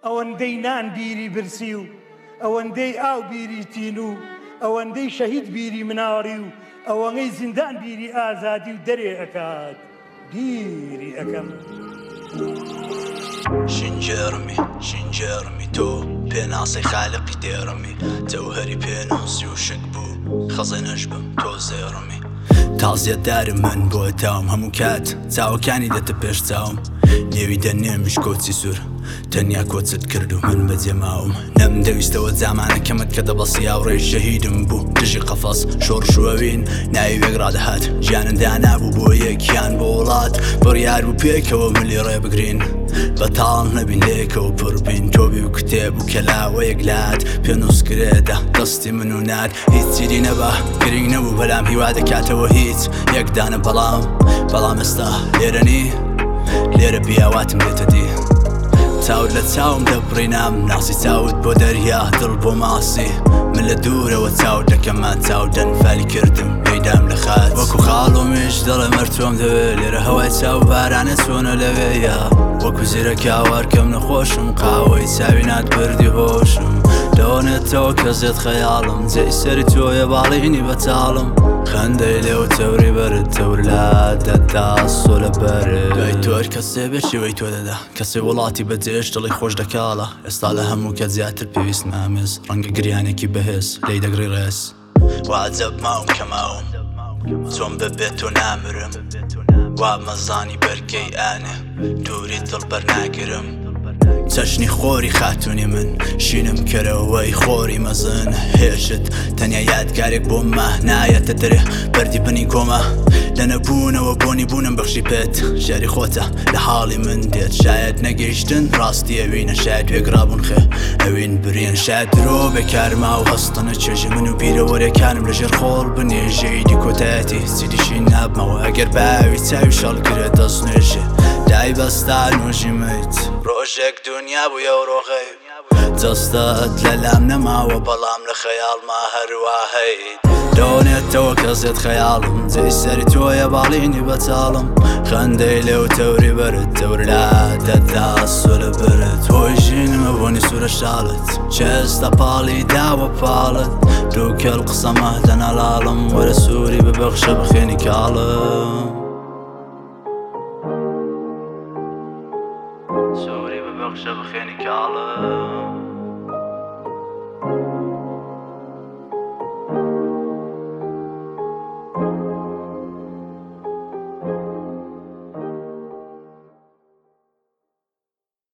ئەوەندەی نان بیری برسی و ئەوەندەی ئاو بیری تین و ئەوەندەی شەهید بیری مناڵی و ئەوەندەی زیندان بیری ئازادی و دەرێ ئەکات بیری ئەەکەم. شینجێڕمی تۆ پێناسەی خالقی دێڕمی جەوهەری پێناسی و شک بوو خەزەنەش بم تۆ زێڕمی تازیە دارم من بۆ تاوم هەموو کات چاوەکانی دەتە پێش چاوم نێوی دەنێمیش کۆچی سوور تەنیا کۆچت کرد و من بەجێماوم نەمدەویستەوە جامانەکەمت کە دەبەسی هاوڕێی شەهیدم بوو دژی قەفەس شۆڕشوەوین ناوی وێگڕادەهات گیانندا نابوو بۆ یەکیان بۆ وڵات بڕیار بوو پێکەوە ملی ڕێ بگرین بەتاڵ نەبین لێکەوە پڕبین تۆبی و کتێب و کەلاوە یەکلات پێنووسکرێدا دەستی من و نات هیچ چیری نەبە گرنگ نەبوو بەلام هیوا دەکاتەوە هیچ یەکدانە بەڵام ئێستا لێرەنی لێرە پیاواتم دێتە دی چاوت لە چاوم دەبڕینام ناسی چاوت بۆ دەریا دڵ بۆ ماسی من لە دوورەوە چاوت دەکەمان چاو دەنفالی کردم پێیدام لە خات وەکو خاڵۆمیش دەڵێ مەرتۆم دەوێت لێرە هەوای چاو بارانە چۆنە لەوەیە وەکو زیرەکی هاوارکەم نەخۆشم قاوەی چاوی نات بردی هۆشم دەوەنێتەوە کەزێت خەیاڵم جێی سەری تۆیە باڵینی بەتاڵم خەندەی لێو تەوری بەرت تەورلا دەدا سۆ لە بەرت دوای تۆر کەسێ بێشی وەی تۆ دەدا کەسێ وڵاتی بەجێش دڵی خۆش دەکاڵە ئێستا لە هەموو کە زیاتر پێویست نامێز ڕەنگە گریانێکی بەهێز لی دەگری ڕێز وعجەب ماوم کە ماوم چۆن ببێت تۆ نامرم وا مەزانی بەرگەی ئانە دووری دڵ بەرناگرم چەشنی خۆری خاتونی من شینم کەرەوەی خۆری مەزن هێشت تەنیا یادگارێک بۆ مەهنایەتە دەرێ بەردی بنی کۆمە لە نەبوونەوە بۆنی بوونم بەخشی پێت ژاری خۆتە لە حاڵی من دێت شاید نەگەیشتن ڕاستی ئەوینە شاید وێگرابوون خێ ئەوین برێن شاید درۆ بێکارما و هەستنە چێژی من و بیرەوەریەکانم لەژێر خۆڵ بنێژەی دیکۆتایەتی چیدیشی نابمەوە ئەگەر باوی چاوی شەڵ کرێت دەست نوێژێ دای بەستا نوۆژی مەیت ڕۆژێک دنیا بوویە و ڕۆغەی جەستەت لەلام نەماوە بەڵام لە خەیاڵما هەروە هەیت دەوەنێتەوە کەزێت خەیاڵم جێی سەری تۆیە باڵینی بەتاڵم خەندەی لێو تەوری بەرت تەورلا دەدا سۆ لە بەرت هۆی ژینمە بۆنی سوورە شاڵت چێستە پاڵی داوە پاڵت دووکەڵ قسەمە دەنەلاڵم وەرە سووری ببەخشە بخێنی کاڵم سووری ببەخشە بخێنی کاڵم